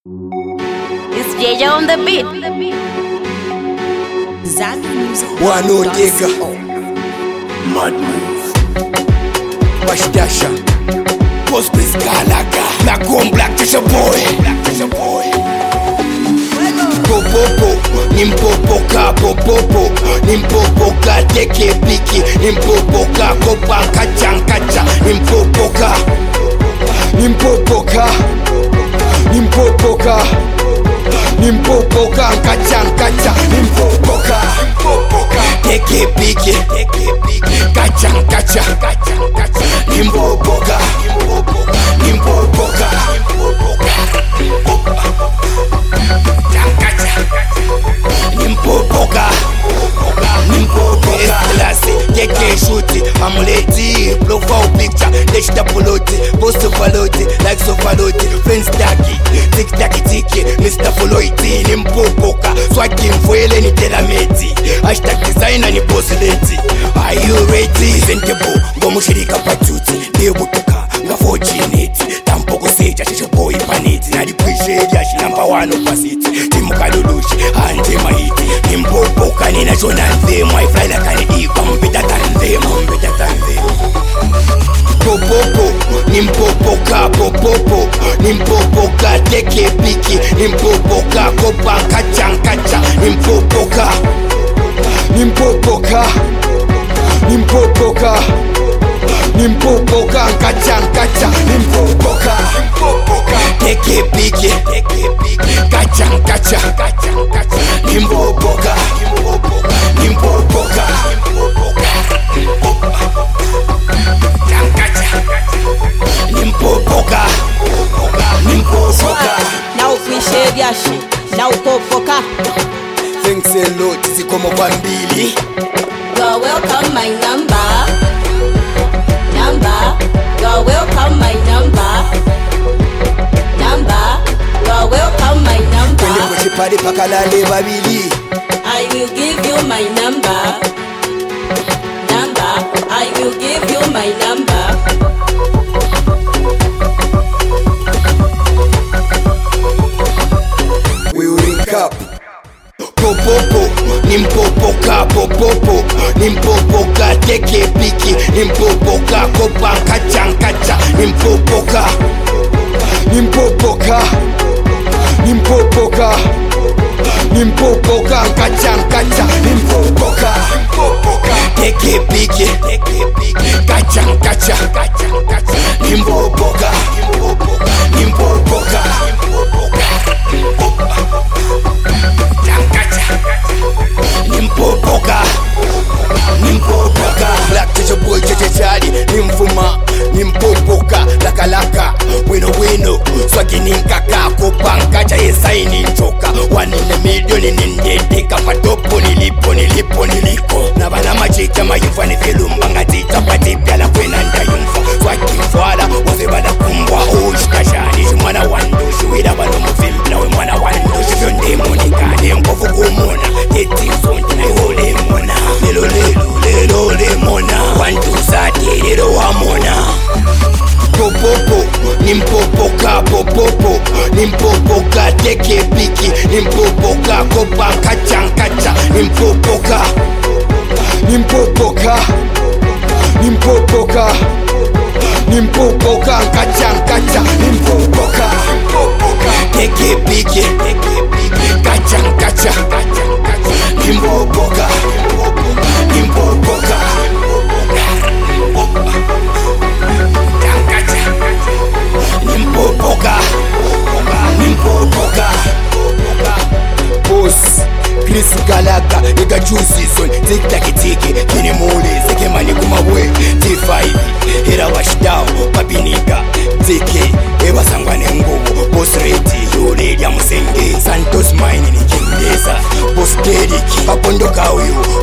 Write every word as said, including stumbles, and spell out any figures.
It's J J on the beat. One Odega, Mad Move, Bashdasha, Postbis Galaga, Nagom Black Tisha Boy, Black Tisha Boy. Popopo, Nimpopoka, Popopo, Nimpopoka, Teke Piki, Nimpopoka, Kopan Kachan Kacha, Nimpopoka, Nimpopoka, Nimpopoka, Nimpopoka, Kachan Kacha, Nimpopoka, Teke Piki, Kachan Kacha, Nimpopoka, Nimpopoka, Nimpopoka, Nimpopoka, Estelasi, Keke Shuti, Amuleti, Profile Picture, Leshta Poloti, Post of Valoti, Likes of Valoti, Friends Taki, Tic Taki Tiki, Mister Foloiti, Nimpopoka, Swagging Fuele ni Telameti, Hashtag Designer ni Bosleti. Are you ready? Sentebo, Gomushirika Patuti, Nebutuka, Ngafojiniti, Tampoko Seja, Shisho Boy Paniti, Nadi Prishedia, Number one of Pasiti, Timukadulushi, Ante Mahiti, Nimpopoka, Nina Jonan, them, I fly like an eve, I'm better than them, I'm better than them. Popopo, Nimpopoka, Popopo, Nimpopoka, Teke Piki, Nimpopoka, Kopan Kachan Kacha, Nimpopoka, Nimpopoka, Nimpopoka, Nimpopoka, Kachan Kacha, Nimpopoka, Teke Piki, Kachan Kacha, Nimpopoka, Nimpopoka, Nimpopoka, Nimpopoka. Now appreciate your shit. Now popoka. Thanks a lot, zikomo kwambili. You're welcome, my number. Number. You're welcome, my number. Number. You're welcome, my number. Kwende kuchipari pakalale babili. I will give you my number. Number. I will give you my number. We will link up. Popopo, Nimpopoka, Popopo, Nimpopoka, Teke Piki, Nimpopoka, Kopan Kachan Kacha, Nimpopoka, Nimpopoka, Nimpopoka, Nimpopoka, Kachan Kacha, Nimpopoka, Teke Piki, Kachan Kacha, Nimpopoka, Nimpopoka, Nimpopoka, Nimpopoka, Black Tisha Boy, Chechechari, Nimfuma, Nimpopoka, Laka Laka, Wino Wino, Swagini Kaka, Kopankacha, Yesaini Choka, one in a million in Indeka, Patopo, Nilipo, Nilipo, Niliko, Nabana Machicha, Mayufani Filumbanga, Tita, Patipia, La Fenanda Yumfa, Swaki Fala, Wazebada Kumbwa, Oshkashani, Shumana Wando, Shuida Balomo Fimpla, Wemana Wando, Shunde Monica, Nempofu Kumona, Eti Sonti, Nehole Mona, Lelo Lelo, Lelo Lemona, Wantu Sati, Lelo Wamona. Popopo, Nimpopoka, Popopo, Nimpopoka, Teke Piki, Nimpopoka, Kopan Kachan Kacha, Nimpopoka, Nimpopoka, Nimpopoka, Nimpopoka, Kachan Kacha, Nimpopoka, Teke Piki, Kachan Kacha, Nimpopoka, Nimpopoka, Nimpopoka, Nimpopoka, Boss, Chris Galaga, Ega Juicy Son, Tic Taki Tiki, Kini Mule, Seke Mani Kumawe, T five, Hira Washdao, Papinika, Tiki, Eva Sangwane Ngubu, Boss Reti, Yuri, Yamusenge, Santos Mine, Kindesa, Boss Deriki, Papondo Kauyu,